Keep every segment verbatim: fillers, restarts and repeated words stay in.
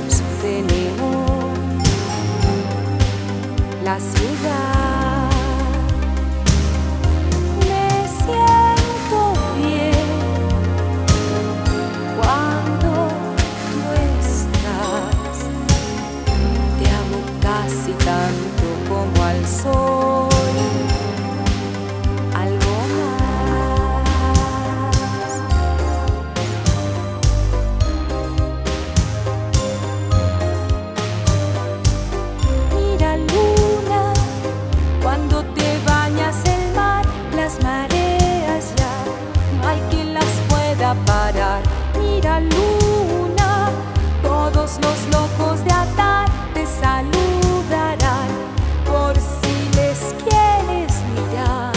caminos de neón, la ciudad. Me siento bien cuando tú estás. Te amo casi tanto como al sol. Algo parar. Mira luna, todos los locos de atar te saludarán por si les quieres mirar,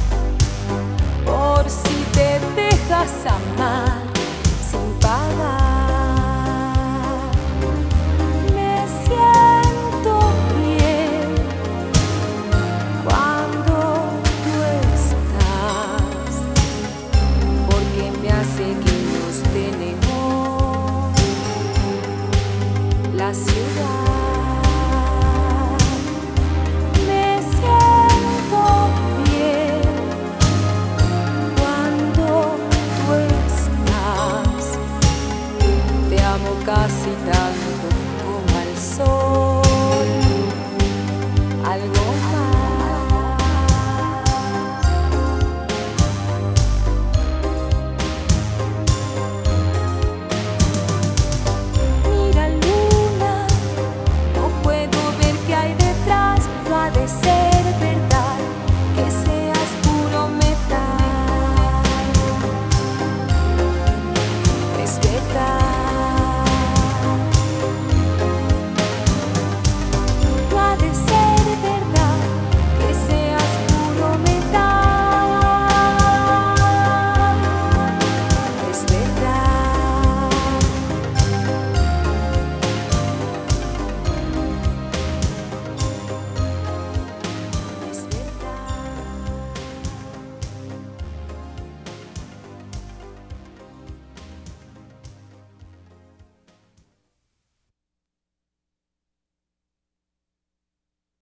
por si te dejas amar sin pagar. Me siento bien cuando tú estás, porque me hace guiños de neón, la ciudad.